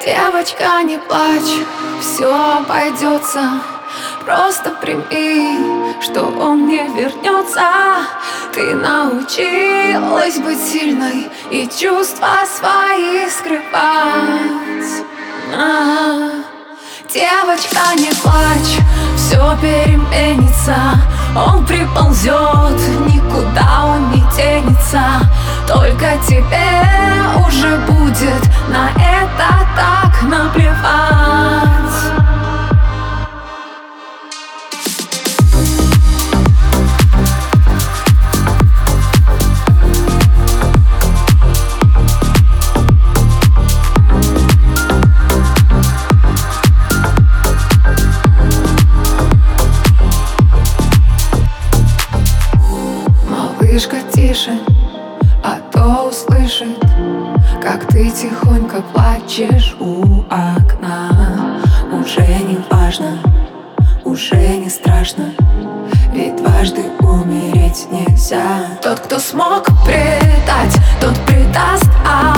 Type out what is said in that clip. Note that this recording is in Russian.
Девочка, не плачь, все обойдется. Просто прими, что он не вернется. Ты научилась быть сильной и чувства свои скрывать. Девочка, не плачь, все переменится. Он приползет, никуда он не денется. Только тебе уже будет на это так наплевать. Малышка, тише, а то услышит, как ты тихонько плачешь у окна. Уже не важно, уже не страшно, ведь дважды умереть нельзя. Тот, кто смог предать, тот предаст.